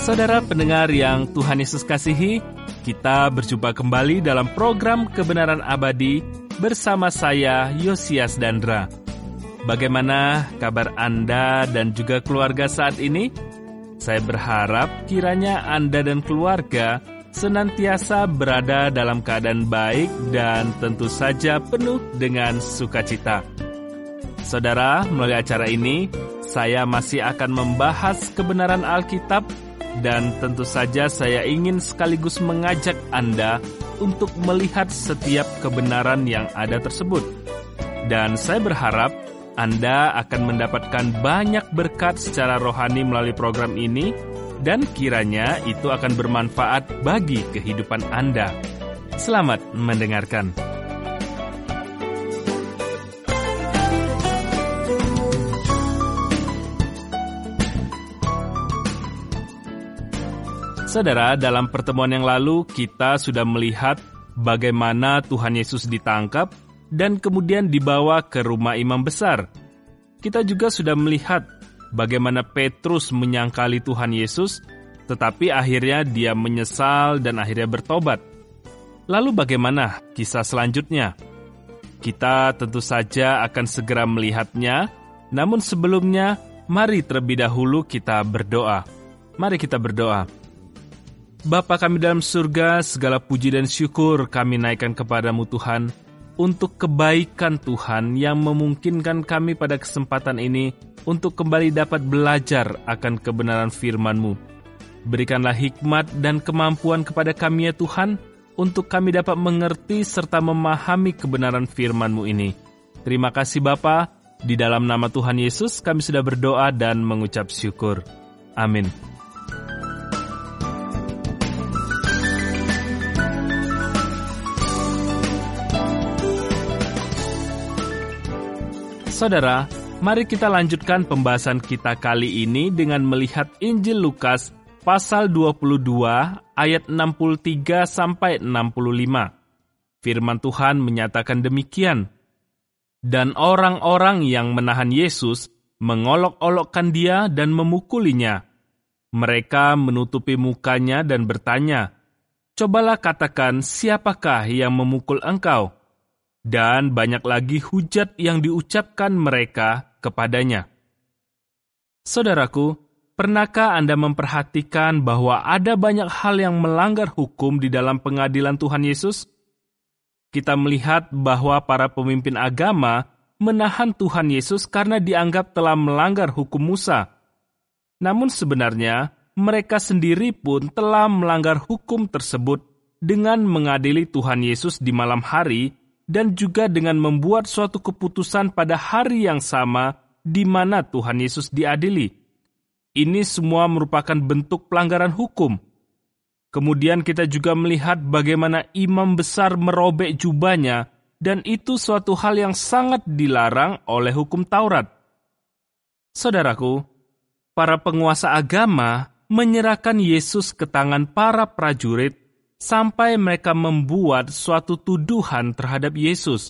Saudara pendengar yang Tuhan Yesus kasihi, kita berjumpa kembali dalam program Kebenaran Abadi bersama saya, Yosias Dandra. Bagaimana kabar Anda dan juga keluarga saat ini? Saya berharap kiranya Anda dan keluarga senantiasa berada dalam keadaan baik dan tentu saja penuh dengan sukacita. Saudara, melalui acara ini, saya masih akan membahas kebenaran Alkitab dan tentu saja saya ingin sekaligus mengajak Anda untuk melihat setiap kebenaran yang ada tersebut. Dan saya berharap Anda akan mendapatkan banyak berkat secara rohani melalui program ini dan kiranya itu akan bermanfaat bagi kehidupan Anda. Selamat mendengarkan. Saudara, dalam pertemuan yang lalu kita sudah melihat bagaimana Tuhan Yesus ditangkap dan kemudian dibawa ke rumah imam besar. Kita juga sudah melihat bagaimana Petrus menyangkali Tuhan Yesus, tetapi akhirnya dia menyesal dan akhirnya bertobat. Lalu bagaimana kisah selanjutnya? Kita tentu saja akan segera melihatnya, namun sebelumnya mari terlebih dahulu kita berdoa. Mari kita berdoa. Bapa kami dalam surga, segala puji dan syukur kami naikkan kepadamu Tuhan, untuk kebaikan Tuhan yang memungkinkan kami pada kesempatan ini untuk kembali dapat belajar akan kebenaran firman-Mu. Berikanlah hikmat dan kemampuan kepada kami ya Tuhan, untuk kami dapat mengerti serta memahami kebenaran firman-Mu ini. Terima kasih Bapa, di dalam nama Tuhan Yesus kami sudah berdoa dan mengucap syukur. Amin. Saudara, mari kita lanjutkan pembahasan kita kali ini dengan melihat Injil Lukas pasal 22 ayat 63 sampai 65. Firman Tuhan menyatakan demikian. Dan orang-orang yang menahan Yesus mengolok-olokkan dia dan memukulinya. Mereka menutupi mukanya dan bertanya, "Cobalah katakan siapakah yang memukul engkau?" Dan banyak lagi hujat yang diucapkan mereka kepadanya. Saudaraku, pernahkah Anda memperhatikan bahwa ada banyak hal yang melanggar hukum di dalam pengadilan Tuhan Yesus? Kita melihat bahwa para pemimpin agama menahan Tuhan Yesus karena dianggap telah melanggar hukum Musa. Namun sebenarnya, mereka sendiri pun telah melanggar hukum tersebut dengan mengadili Tuhan Yesus di malam hari dan juga dengan membuat suatu keputusan pada hari yang sama di mana Tuhan Yesus diadili. Ini semua merupakan bentuk pelanggaran hukum. Kemudian kita juga melihat bagaimana imam besar merobek jubahnya, dan itu suatu hal yang sangat dilarang oleh hukum Taurat. Saudaraku, para penguasa agama menyerahkan Yesus ke tangan para prajurit sampai mereka membuat suatu tuduhan terhadap Yesus.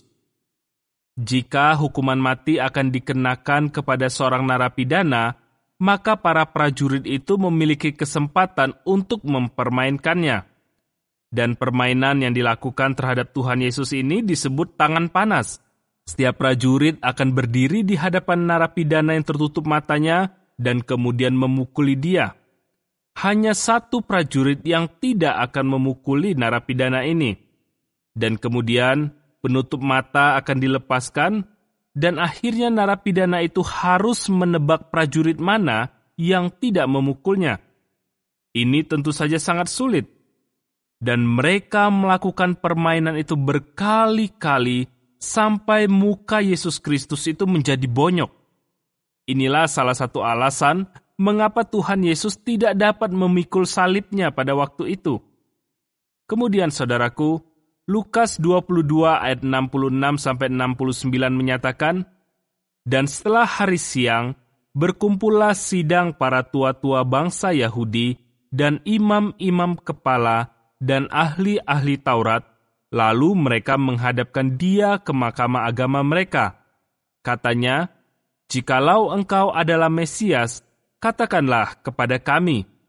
Jika hukuman mati akan dikenakan kepada seorang narapidana, maka para prajurit itu memiliki kesempatan untuk mempermainkannya. Dan permainan yang dilakukan terhadap Tuhan Yesus ini disebut tangan panas. Setiap prajurit akan berdiri di hadapan narapidana yang tertutup matanya dan kemudian memukuli dia. Hanya satu prajurit yang tidak akan memukuli narapidana ini. Dan kemudian penutup mata akan dilepaskan, dan akhirnya narapidana itu harus menebak prajurit mana yang tidak memukulnya. Ini tentu saja sangat sulit. Dan mereka melakukan permainan itu berkali-kali sampai muka Yesus Kristus itu menjadi bonyok. Inilah salah satu alasan mengapa Tuhan Yesus tidak dapat memikul salibnya pada waktu itu. Kemudian saudaraku, Lukas 22 ayat 66-69 menyatakan, "Dan setelah hari siang, berkumpullah sidang para tua-tua bangsa Yahudi dan imam-imam kepala dan ahli-ahli Taurat, lalu mereka menghadapkan dia ke mahkamah agama mereka. Katanya, 'Jikalau engkau adalah Mesias, katakanlah kepada kami.'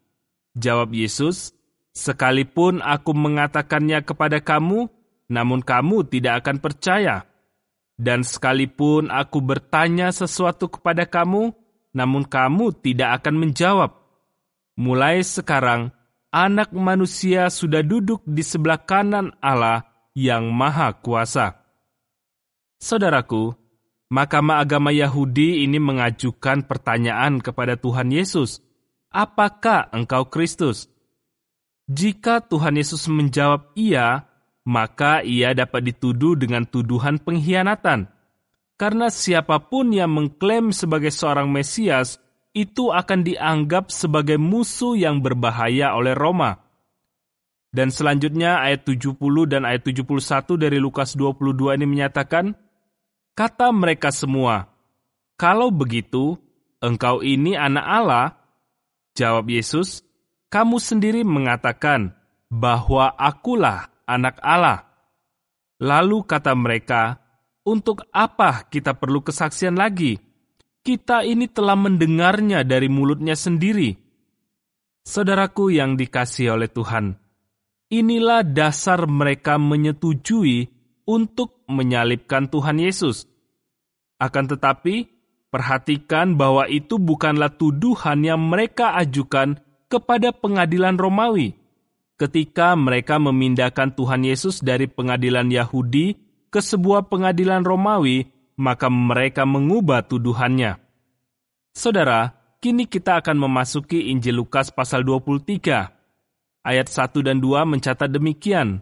Jawab Yesus, "Sekalipun aku mengatakannya kepada kamu, namun kamu tidak akan percaya. Dan sekalipun aku bertanya sesuatu kepada kamu, namun kamu tidak akan menjawab. Mulai sekarang, Anak Manusia sudah duduk di sebelah kanan Allah yang Maha Kuasa." Saudaraku, Mahkamah Agama Yahudi ini mengajukan pertanyaan kepada Tuhan Yesus, "Apakah engkau Kristus?" Jika Tuhan Yesus menjawab iya, maka ia dapat dituduh dengan tuduhan pengkhianatan. Karena siapapun yang mengklaim sebagai seorang Mesias, itu akan dianggap sebagai musuh yang berbahaya oleh Roma. Dan selanjutnya ayat 70 dan ayat 71 dari Lukas 22 ini menyatakan, kata mereka semua, "Kalau begitu, engkau ini anak Allah?" Jawab Yesus, "Kamu sendiri mengatakan bahwa akulah anak Allah." Lalu kata mereka, "Untuk apa kita perlu kesaksian lagi? Kita ini telah mendengarnya dari mulutnya sendiri." Saudaraku yang dikasihi oleh Tuhan, inilah dasar mereka menyetujui untuk menyalibkan Tuhan Yesus. Akan tetapi, perhatikan bahwa itu bukanlah tuduhan yang mereka ajukan kepada pengadilan Romawi. Ketika mereka memindahkan Tuhan Yesus dari pengadilan Yahudi ke sebuah pengadilan Romawi, maka mereka mengubah tuduhannya. Saudara, kini kita akan memasuki Injil Lukas pasal 23. Ayat 1 dan 2 mencatat demikian.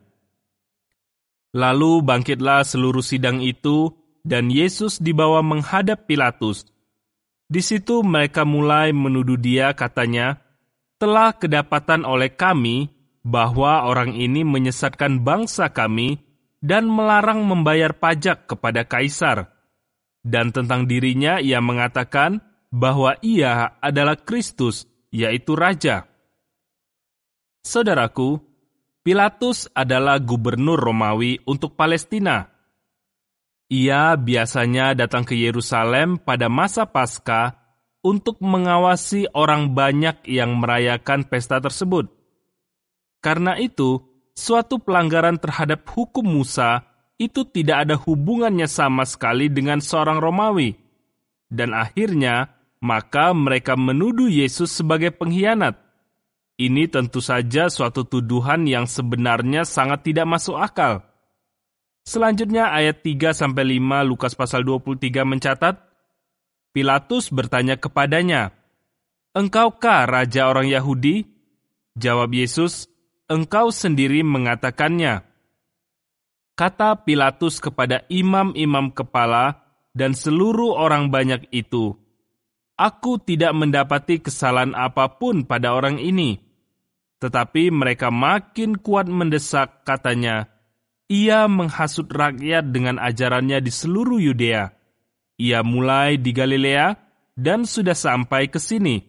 Lalu bangkitlah seluruh sidang itu, dan Yesus dibawa menghadap Pilatus. Di situ mereka mulai menuduh dia, katanya, "Telah kedapatan oleh kami bahwa orang ini menyesatkan bangsa kami dan melarang membayar pajak kepada Kaisar. Dan tentang dirinya ia mengatakan bahwa ia adalah Kristus, yaitu Raja." Saudaraku, Pilatus adalah gubernur Romawi untuk Palestina. Ia biasanya datang ke Yerusalem pada masa Paskah untuk mengawasi orang banyak yang merayakan pesta tersebut. Karena itu, suatu pelanggaran terhadap hukum Musa itu tidak ada hubungannya sama sekali dengan seorang Romawi. Dan akhirnya, maka mereka menuduh Yesus sebagai pengkhianat. Ini tentu saja suatu tuduhan yang sebenarnya sangat tidak masuk akal. Selanjutnya ayat 3-5 Lukas pasal 23 mencatat, Pilatus bertanya kepadanya, "Engkaukah raja orang Yahudi?" Jawab Yesus, "Engkau sendiri mengatakannya." Kata Pilatus kepada imam-imam kepala dan seluruh orang banyak itu, "Aku tidak mendapati kesalahan apapun pada orang ini." Tetapi mereka makin kuat mendesak, katanya, "Ia menghasut rakyat dengan ajarannya di seluruh Yudea. Ia mulai di Galilea dan sudah sampai ke sini."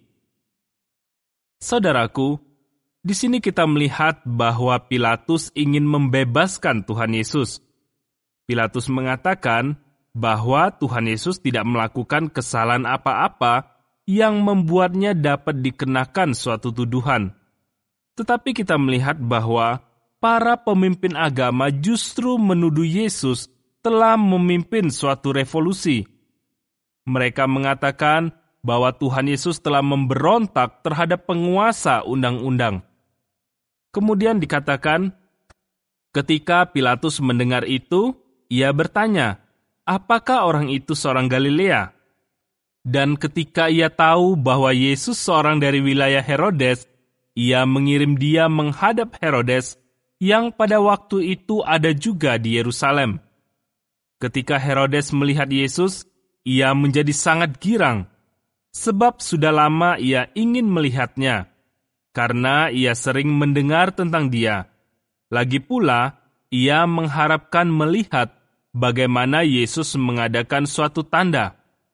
Saudaraku, di sini kita melihat bahwa Pilatus ingin membebaskan Tuhan Yesus. Pilatus mengatakan bahwa Tuhan Yesus tidak melakukan kesalahan apa-apa yang membuatnya dapat dikenakan suatu tuduhan. Tetapi kita melihat bahwa para pemimpin agama justru menuduh Yesus telah memimpin suatu revolusi. Mereka mengatakan bahwa Tuhan Yesus telah memberontak terhadap penguasa undang-undang. Kemudian dikatakan, ketika Pilatus mendengar itu, ia bertanya, apakah orang itu seorang Galilea? Dan ketika ia tahu bahwa Yesus seorang dari wilayah Herodes, ia mengirim dia menghadap Herodes, yang pada waktu itu ada juga di Yerusalem. Ketika Herodes melihat Yesus, ia menjadi sangat girang, sebab sudah lama ia ingin melihatnya, karena ia sering mendengar tentang dia. Lagi pula, ia mengharapkan melihat bagaimana Yesus mengadakan suatu tanda.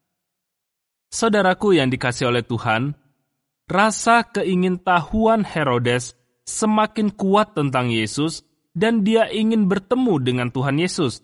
Saudaraku yang dikasihi oleh Tuhan, rasa keingintahuan Herodes semakin kuat tentang Yesus dan dia ingin bertemu dengan Tuhan Yesus.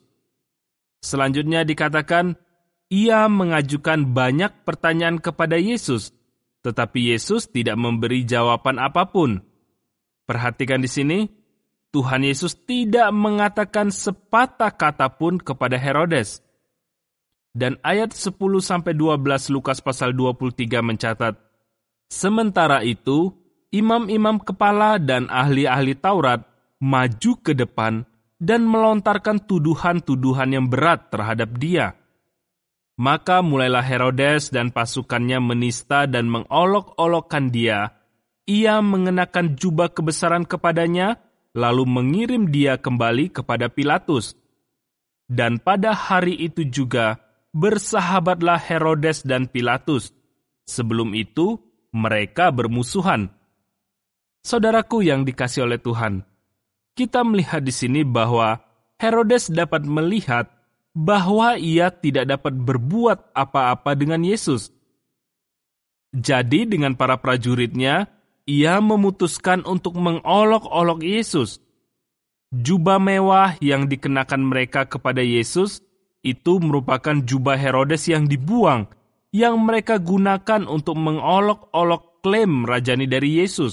Selanjutnya dikatakan, ia mengajukan banyak pertanyaan kepada Yesus, Tetapi Yesus tidak memberi jawaban apapun. Perhatikan di sini, Tuhan Yesus tidak mengatakan sepatah kata pun kepada Herodes. Dan ayat 10-12 Lukas pasal 23 mencatat, sementara itu, imam-imam kepala dan ahli-ahli Taurat maju ke depan dan melontarkan tuduhan-tuduhan yang berat terhadap dia. Maka mulailah Herodes dan pasukannya menista dan mengolok-olokkan dia. Ia mengenakan jubah kebesaran kepadanya, lalu mengirim dia kembali kepada Pilatus. Dan pada hari itu juga bersahabatlah Herodes dan Pilatus. Sebelum itu, mereka bermusuhan. Saudaraku yang dikasihi oleh Tuhan, kita melihat di sini bahwa Herodes dapat melihat bahwa ia tidak dapat berbuat apa-apa dengan Yesus. Jadi dengan para prajuritnya, ia memutuskan untuk mengolok-olok Yesus. Jubah mewah yang dikenakan mereka kepada Yesus itu merupakan jubah Herodes yang dibuang, yang mereka gunakan untuk mengolok-olok klaim rajani dari Yesus.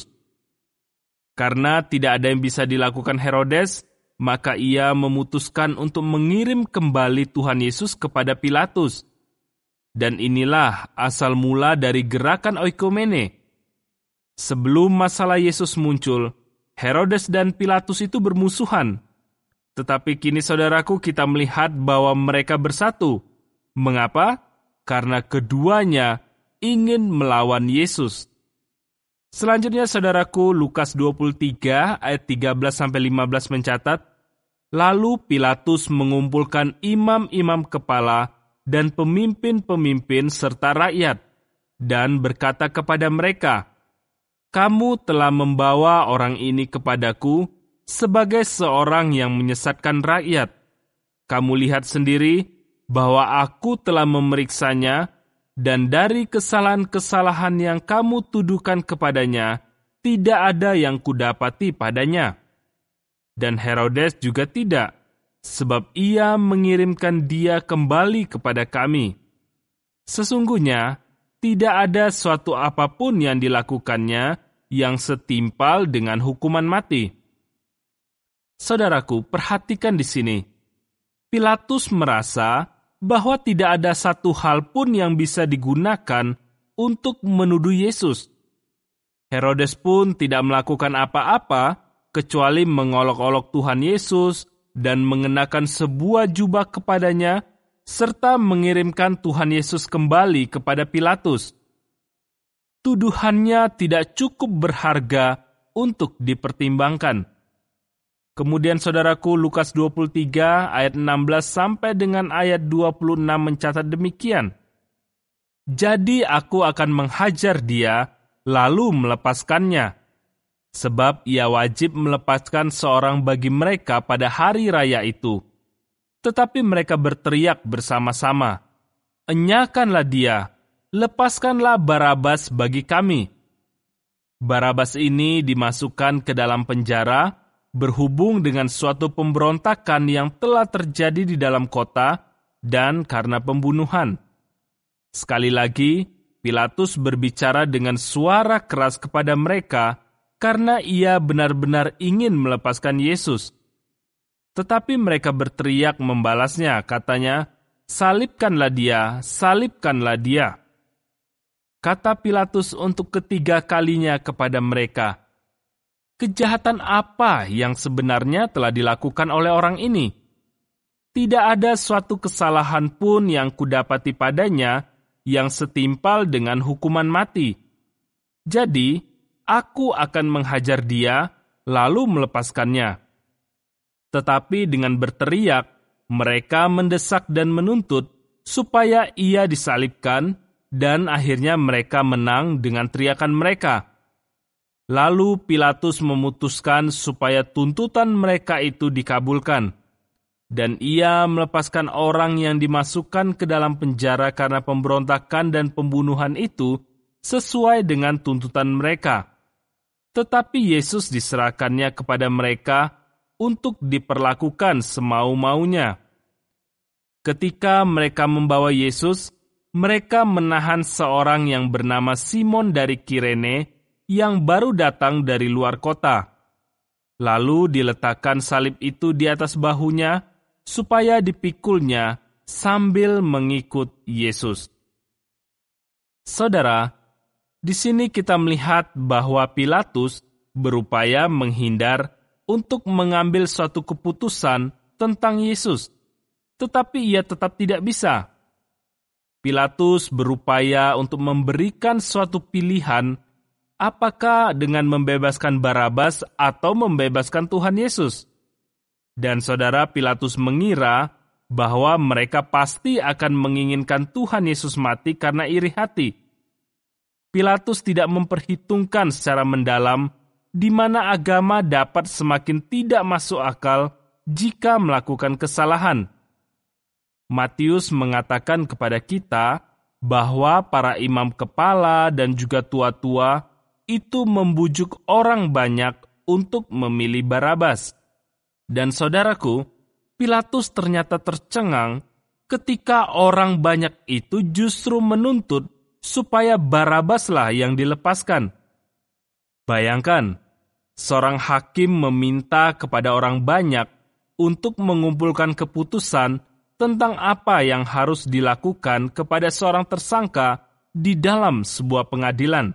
Karena tidak ada yang bisa dilakukan Herodes, maka ia memutuskan untuk mengirim kembali Tuhan Yesus kepada Pilatus. Dan inilah asal mula dari gerakan oikomene. Sebelum masalah Yesus muncul, Herodes dan Pilatus itu bermusuhan. Tetapi kini saudaraku, kita melihat bahwa mereka bersatu. Mengapa? Karena keduanya ingin melawan Yesus. Selanjutnya saudaraku, Lukas 23 ayat 13-15 mencatat, lalu Pilatus mengumpulkan imam-imam kepala dan pemimpin-pemimpin serta rakyat, dan berkata kepada mereka, kamu telah membawa orang ini kepadaku sebagai seorang yang menyesatkan rakyat. Kamu lihat sendiri bahwa aku telah memeriksanya, dan dari kesalahan-kesalahan yang kamu tuduhkan kepadanya, tidak ada yang kudapati padanya. Dan Herodes juga tidak, sebab ia mengirimkan dia kembali kepada kami. Sesungguhnya, tidak ada suatu apapun yang dilakukannya yang setimpal dengan hukuman mati. Saudaraku, perhatikan di sini. Pilatus merasa bahwa tidak ada satu hal pun yang bisa digunakan untuk menuduh Yesus. Herodes pun tidak melakukan apa-apa kecuali mengolok-olok Tuhan Yesus dan mengenakan sebuah jubah kepadanya, serta mengirimkan Tuhan Yesus kembali kepada Pilatus. Tuduhannya tidak cukup berharga untuk dipertimbangkan. Kemudian saudaraku, Lukas 23 ayat 16 sampai dengan ayat 26 mencatat demikian. Jadi aku akan menghajar dia, lalu melepaskannya. Sebab ia wajib melepaskan seorang bagi mereka pada hari raya itu. Tetapi mereka berteriak bersama-sama, enyakanlah dia, lepaskanlah Barabas bagi kami. Barabas ini dimasukkan ke dalam penjara, berhubung dengan suatu pemberontakan yang telah terjadi di dalam kota dan karena pembunuhan. Sekali lagi, Pilatus berbicara dengan suara keras kepada mereka karena ia benar-benar ingin melepaskan Yesus. Tetapi mereka berteriak membalasnya, katanya, salibkanlah dia, salibkanlah dia. Kata Pilatus untuk ketiga kalinya kepada mereka, kejahatan apa yang sebenarnya telah dilakukan oleh orang ini? Tidak ada suatu kesalahan pun yang kudapati padanya yang setimpal dengan hukuman mati. Jadi, aku akan menghajar dia, lalu melepaskannya. Tetapi dengan berteriak, mereka mendesak dan menuntut supaya ia disalibkan, dan akhirnya mereka menang dengan teriakan mereka. Lalu Pilatus memutuskan supaya tuntutan mereka itu dikabulkan. Dan ia melepaskan orang yang dimasukkan ke dalam penjara karena pemberontakan dan pembunuhan itu sesuai dengan tuntutan mereka. Tetapi Yesus diserahkannya kepada mereka untuk diperlakukan semau-maunya. Ketika mereka membawa Yesus, mereka menahan seorang yang bernama Simon dari Kirene yang baru datang dari luar kota. Lalu diletakkan salib itu di atas bahunya supaya dipikulnya sambil mengikut Yesus. Saudara, di sini kita melihat bahwa Pilatus berupaya menghindar untuk mengambil suatu keputusan tentang Yesus, tetapi ia tetap tidak bisa. Pilatus berupaya untuk memberikan suatu pilihan, apakah dengan membebaskan Barabas atau membebaskan Tuhan Yesus. Dan saudara, Pilatus mengira bahwa mereka pasti akan menginginkan Tuhan Yesus mati karena iri hati. Pilatus tidak memperhitungkan secara mendalam di mana agama dapat semakin tidak masuk akal jika melakukan kesalahan. Matius mengatakan kepada kita bahwa para imam kepala dan juga tua-tua itu membujuk orang banyak untuk memilih Barabas. Dan saudaraku, Pilatus ternyata tercengang ketika orang banyak itu justru menuntut supaya Barabaslah yang dilepaskan. Bayangkan, seorang hakim meminta kepada orang banyak untuk mengumpulkan keputusan tentang apa yang harus dilakukan kepada seorang tersangka di dalam sebuah pengadilan.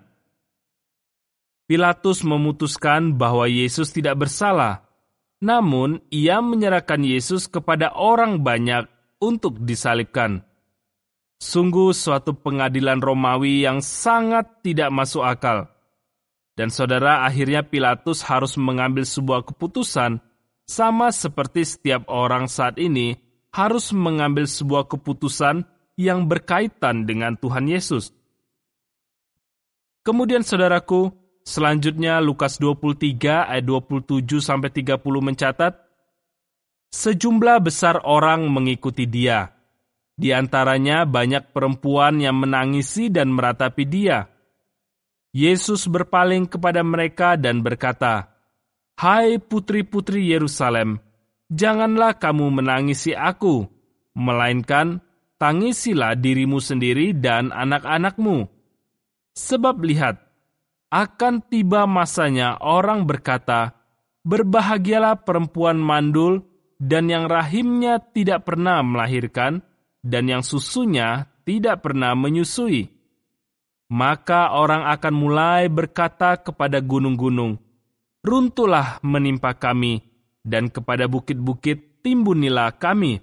Pilatus memutuskan bahwa Yesus tidak bersalah, namun ia menyerahkan Yesus kepada orang banyak untuk disalibkan. Sungguh suatu pengadilan Romawi yang sangat tidak masuk akal. Dan saudara, akhirnya Pilatus harus mengambil sebuah keputusan, sama seperti setiap orang saat ini harus mengambil sebuah keputusan yang berkaitan dengan Tuhan Yesus. Kemudian saudaraku, selanjutnya Lukas 23 ayat 27-30 mencatat, sejumlah besar orang mengikuti dia. Di antaranya banyak perempuan yang menangisi dan meratapi dia. Yesus berpaling kepada mereka dan berkata, "Hai putri-putri Yerusalem, janganlah kamu menangisi aku, melainkan tangisilah dirimu sendiri dan anak-anakmu. Sebab lihat, akan tiba masanya orang berkata, berbahagialah perempuan mandul dan yang rahimnya tidak pernah melahirkan, dan yang susunya tidak pernah menyusui. Maka orang akan mulai berkata kepada gunung-gunung, runtuhlah menimpa kami, dan kepada bukit-bukit timbunilah kami."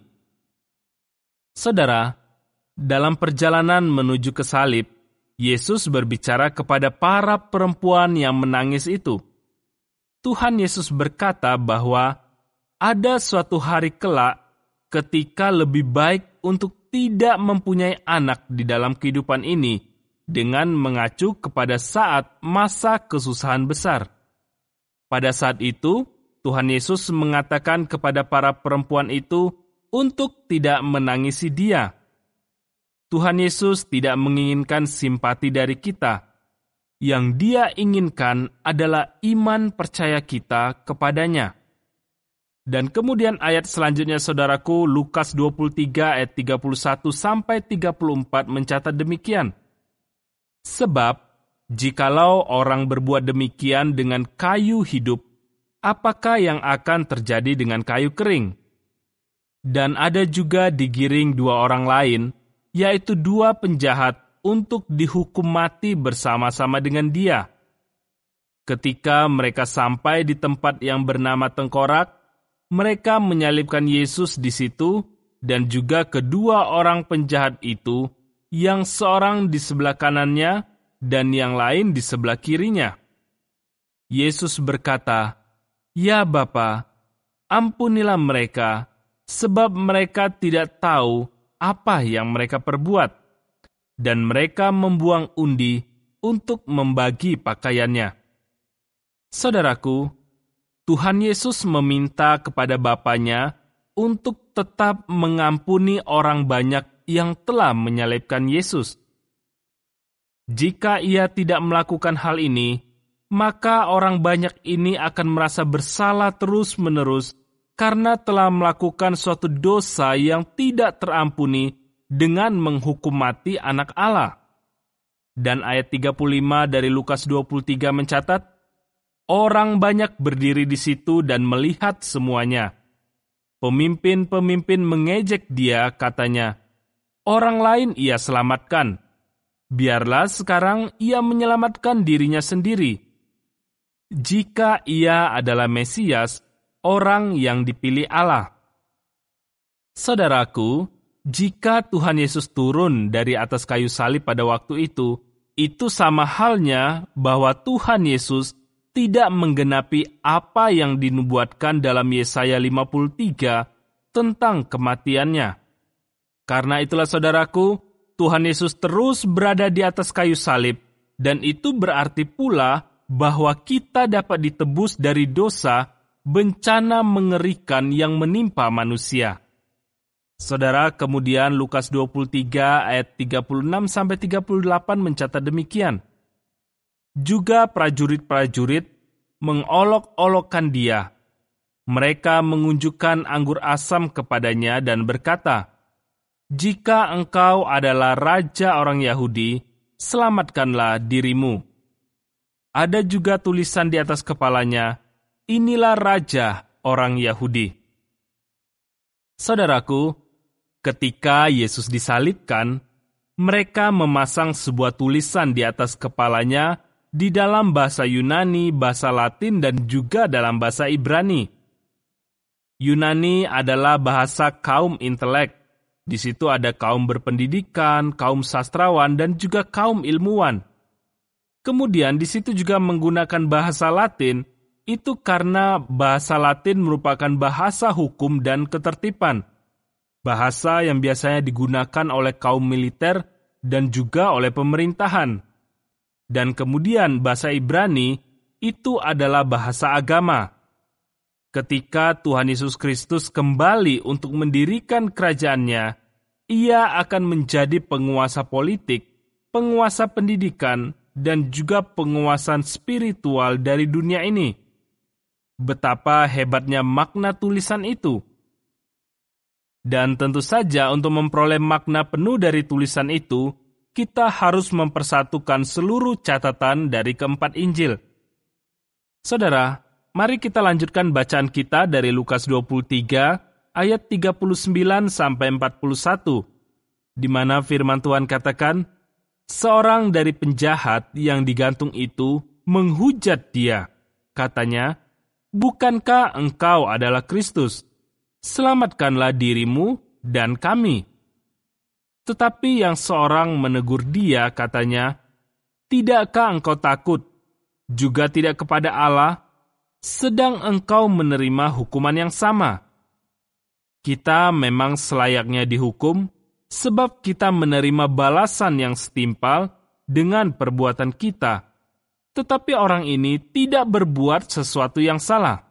Saudara, dalam perjalanan menuju ke salib, Yesus berbicara kepada para perempuan yang menangis itu. Tuhan Yesus berkata bahwa ada suatu hari kelak ketika lebih baik untuk tidak mempunyai anak di dalam kehidupan ini dengan mengacu kepada saat masa kesusahan besar. Pada saat itu, Tuhan Yesus mengatakan kepada para perempuan itu untuk tidak menangisi dia. Tuhan Yesus tidak menginginkan simpati dari kita. Yang dia inginkan adalah iman percaya kita kepadanya. Dan kemudian ayat selanjutnya saudaraku, Lukas 23 ayat 31-34 mencatat demikian. Sebab, jikalau orang berbuat demikian dengan kayu hidup, apakah yang akan terjadi dengan kayu kering? Dan ada juga digiring dua orang lain, yaitu dua penjahat untuk dihukum mati bersama-sama dengan dia. Ketika mereka sampai di tempat yang bernama Tengkorak, mereka menyalibkan Yesus di situ, dan juga kedua orang penjahat itu, yang seorang di sebelah kanannya dan yang lain di sebelah kirinya. Yesus berkata, "Ya Bapa, ampunilah mereka, sebab mereka tidak tahu apa yang mereka perbuat." Dan mereka membuang undi untuk membagi pakaiannya. Saudaraku, Tuhan Yesus meminta kepada Bapanya untuk tetap mengampuni orang banyak yang telah menyalibkan Yesus. Jika ia tidak melakukan hal ini, maka orang banyak ini akan merasa bersalah terus-menerus karena telah melakukan suatu dosa yang tidak terampuni dengan menghukum mati anak Allah. Dan ayat 35 dari Lukas 23 mencatat, orang banyak berdiri di situ dan melihat semuanya. Pemimpin-pemimpin mengejek dia, katanya, orang lain ia selamatkan. Biarlah sekarang ia menyelamatkan dirinya sendiri. Jika ia adalah Mesias, orang yang dipilih Allah. Saudaraku, jika Tuhan Yesus turun dari atas kayu salib pada waktu itu sama halnya bahwa Tuhan Yesus tidak menggenapi apa yang dinubuatkan dalam Yesaya 53 tentang kematiannya. Karena itulah saudaraku, Tuhan Yesus terus berada di atas kayu salib, dan itu berarti pula bahwa kita dapat ditebus dari dosa, bencana mengerikan yang menimpa manusia. Saudara, kemudian Lukas 23 ayat 36-38 mencatat demikian. Juga prajurit-prajurit mengolok-olokkan dia. Mereka mengunjukkan anggur asam kepadanya dan berkata, "Jika engkau adalah raja orang Yahudi, selamatkanlah dirimu." Ada juga tulisan di atas kepalanya, "Inilah raja orang Yahudi." Saudaraku, ketika Yesus disalibkan, mereka memasang sebuah tulisan di atas kepalanya di dalam bahasa Yunani, bahasa Latin, dan juga dalam bahasa Ibrani. Yunani adalah bahasa kaum intelek. Di situ ada kaum berpendidikan, kaum sastrawan, dan juga kaum ilmuwan. Kemudian di situ juga menggunakan bahasa Latin, itu karena bahasa Latin merupakan bahasa hukum dan ketertiban. Bahasa yang biasanya digunakan oleh kaum militer dan juga oleh pemerintahan. Dan kemudian bahasa Ibrani itu adalah bahasa agama. Ketika Tuhan Yesus Kristus kembali untuk mendirikan kerajaannya, ia akan menjadi penguasa politik, penguasa pendidikan, dan juga penguasaan spiritual dari dunia ini. Betapa hebatnya makna tulisan itu. Dan tentu saja untuk memperoleh makna penuh dari tulisan itu, kita harus mempersatukan seluruh catatan dari keempat Injil. Saudara, mari kita lanjutkan bacaan kita dari Lukas 23 ayat 39-41, di mana firman Tuhan katakan, seorang dari penjahat yang digantung itu menghujat dia. Katanya, "Bukankah engkau adalah Kristus? Selamatkanlah dirimu dan kami." Tetapi yang seorang menegur dia, katanya, "Tidakkah engkau takut, juga tidak kepada Allah, sedang engkau menerima hukuman yang sama? Kita memang selayaknya dihukum, sebab kita menerima balasan yang setimpal dengan perbuatan kita. Tetapi orang ini tidak berbuat sesuatu yang salah."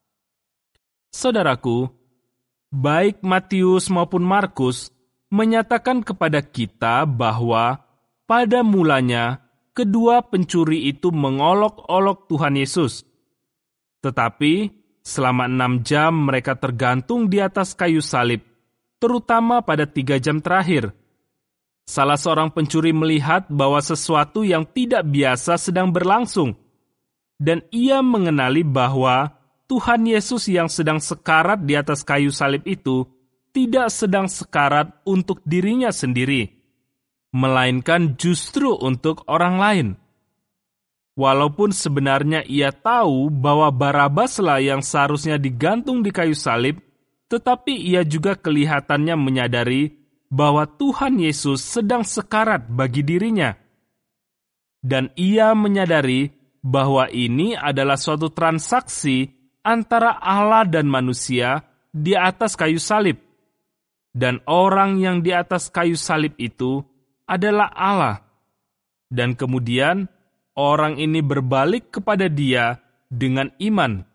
Saudaraku, baik Matius maupun Markus menyatakan kepada kita bahwa pada mulanya kedua pencuri itu mengolok-olok Tuhan Yesus. Tetapi selama 6 jam mereka tergantung di atas kayu salib, terutama pada 3 jam terakhir. Salah seorang pencuri melihat bahwa sesuatu yang tidak biasa sedang berlangsung, dan ia mengenali bahwa Tuhan Yesus yang sedang sekarat di atas kayu salib itu tidak sedang sekarat untuk dirinya sendiri, melainkan justru untuk orang lain. Walaupun sebenarnya ia tahu bahwa Barabaslah yang seharusnya digantung di kayu salib, tetapi ia juga kelihatannya menyadari bahwa Tuhan Yesus sedang sekarat bagi dirinya. Dan ia menyadari bahwa ini adalah suatu transaksi antara Allah dan manusia di atas kayu salib. Dan orang yang di atas kayu salib itu adalah Allah. Dan kemudian orang ini berbalik kepada dia dengan iman.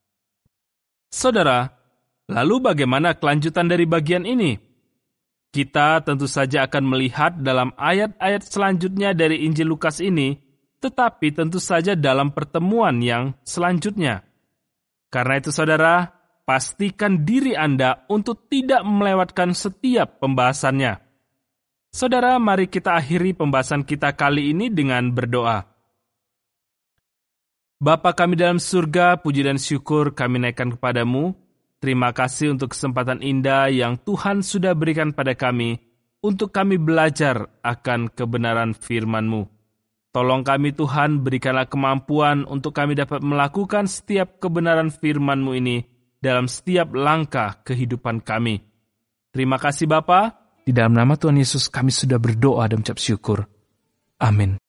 Saudara, lalu bagaimana kelanjutan dari bagian ini? Kita tentu saja akan melihat dalam ayat-ayat selanjutnya dari Injil Lukas ini, tetapi tentu saja dalam pertemuan yang selanjutnya. Karena itu saudara, pastikan diri Anda untuk tidak melewatkan setiap pembahasannya. Saudara, mari kita akhiri pembahasan kita kali ini dengan berdoa. Bapa kami dalam surga, puji dan syukur kami naikkan kepadamu. Terima kasih untuk kesempatan indah yang Tuhan sudah berikan pada kami, untuk kami belajar akan kebenaran firman-Mu. Tolong kami Tuhan, berikanlah kemampuan untuk kami dapat melakukan setiap kebenaran firman-Mu ini dalam setiap langkah kehidupan kami. Terima kasih Bapa. Di dalam nama Tuhan Yesus kami sudah berdoa dan mengucap syukur. Amin.